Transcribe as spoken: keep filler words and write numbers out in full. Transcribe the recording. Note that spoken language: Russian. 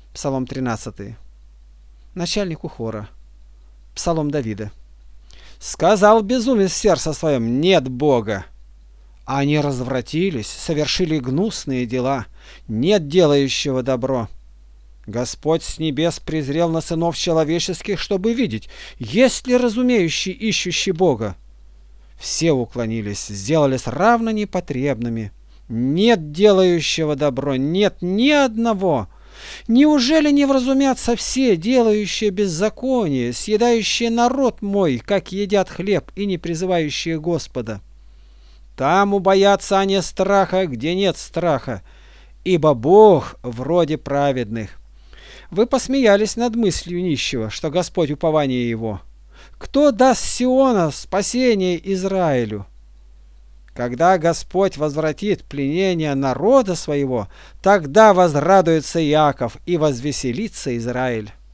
Псалом тринадцатый. Начальнику хора. Псалом Давида. Сказал безумец в сердце своем: нет Бога. Они развратились, совершили гнусные дела, нет делающего добро. Господь с небес презрел на сынов человеческих, чтобы видеть, есть ли разумеющий, ищущий Бога. Все уклонились, сделались равно непотребными. Нет делающего добро, нет ни одного. Неужели не вразумятся все, делающие беззаконие, съедающие народ мой, как едят хлеб, и не призывающие Господа? Там убоятся они страха, где нет страха, ибо Бог вроде праведных. Вы посмеялись над мыслью нищего, что Господь упование его. Кто даст Сиона спасение Израилю? Когда Господь возвратит пленение народа своего, тогда возрадуется Иаков и возвеселится Израиль.